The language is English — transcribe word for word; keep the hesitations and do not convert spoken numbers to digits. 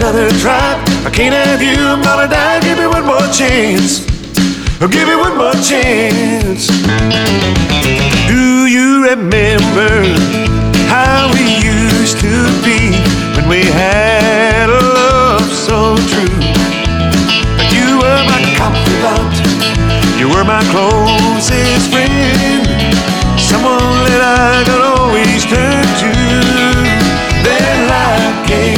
another try. I can't have you, I'm gonna die. Give me one more chance. Oh, give me one more chance. Do you remember how we used to be when we had a love so true? You were my confidant, you were my closest friend.